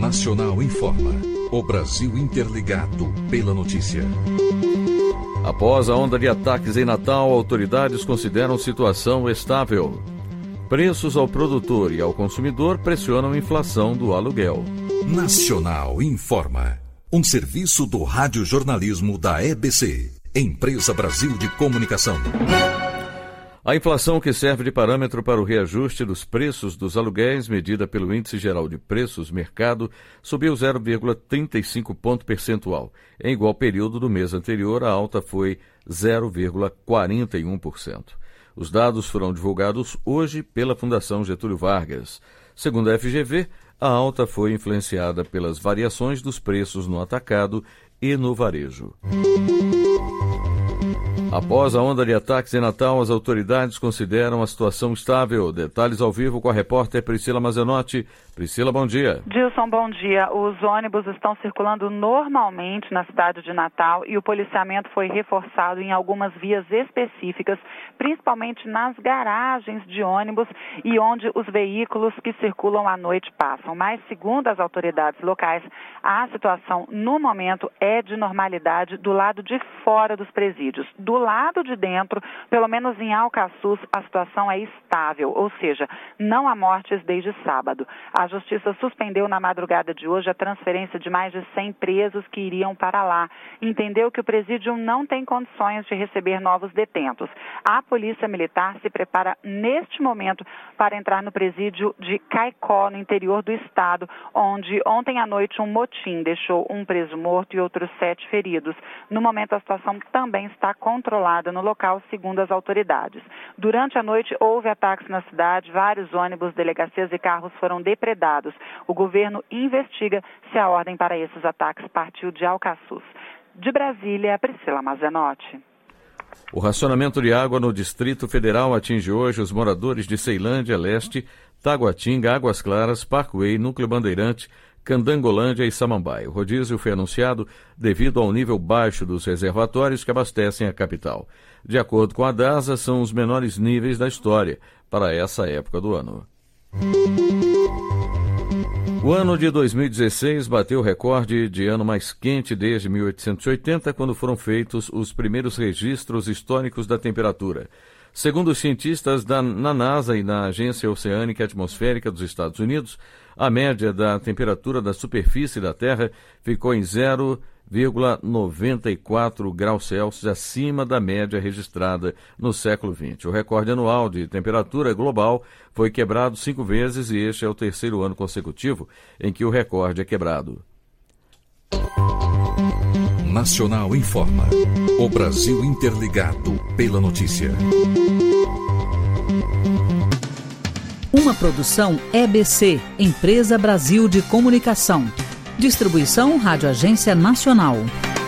Nacional informa. O Brasil interligado pela notícia. Após a onda de ataques em Natal, autoridades consideram situação estável. Preços ao produtor e ao consumidor pressionam a inflação do aluguel. Nacional informa. Um serviço do radiojornalismo da EBC, Empresa Brasil de Comunicação. A inflação, que serve de parâmetro para o reajuste dos preços dos aluguéis, medida pelo Índice Geral de Preços Mercado, subiu 0,35 ponto percentual. Em igual período do mês anterior, a alta foi 0,41%. Os dados foram divulgados hoje pela Fundação Getúlio Vargas. Segundo a FGV, a alta foi influenciada pelas variações dos preços no atacado e no varejo. Após a onda de ataques em Natal, as autoridades consideram a situação estável. Detalhes ao vivo com a repórter Priscila Mazenotti. Priscila, bom dia. Dilson, bom dia. Os ônibus estão circulando normalmente na cidade de Natal e o policiamento foi reforçado em algumas vias específicas, principalmente nas garagens de ônibus e onde os veículos que circulam à noite passam. Mas, segundo as autoridades locais, a situação no momento é de normalidade do lado de fora dos presídios. Do lado de dentro, pelo menos em Alcaçuz, a situação é estável, ou seja, não há mortes desde sábado. A Justiça suspendeu na madrugada de hoje a transferência de mais de 100 presos que iriam para lá. Entendeu que o presídio não tem condições de receber novos detentos. A Polícia Militar se prepara neste momento para entrar no presídio de Caicó, no interior do estado, onde ontem à noite um motim deixou um preso morto e outros 7 feridos. No momento, a situação também está controlada no local, segundo as autoridades. Durante a noite, houve ataques na cidade, vários ônibus, delegacias e carros foram depredados. O governo investiga se a ordem para esses ataques partiu de Alcaçuz. De Brasília, Priscila Mazenotti. O racionamento de água no Distrito Federal atinge hoje os moradores de Ceilândia, Leste, Taguatinga, Águas Claras, Parkway, Núcleo Bandeirante, Candangolândia e Samambaia. O rodízio foi anunciado devido ao nível baixo dos reservatórios que abastecem a capital. De acordo com a DASA, são os menores níveis da história para essa época do ano. O ano de 2016 bateu o recorde de ano mais quente desde 1880, quando foram feitos os primeiros registros históricos da temperatura. Segundo os cientistas na NASA e na Agência Oceânica e Atmosférica dos Estados Unidos, a média da temperatura da superfície da Terra ficou em 0,94 graus Celsius acima da média registrada no século XX. O recorde anual de temperatura global foi quebrado 5 vezes e este é o terceiro ano consecutivo em que o recorde é quebrado. Nacional informa. O Brasil interligado pela notícia. Uma produção EBC, Empresa Brasil de Comunicação. Distribuição Rádio Agência Nacional.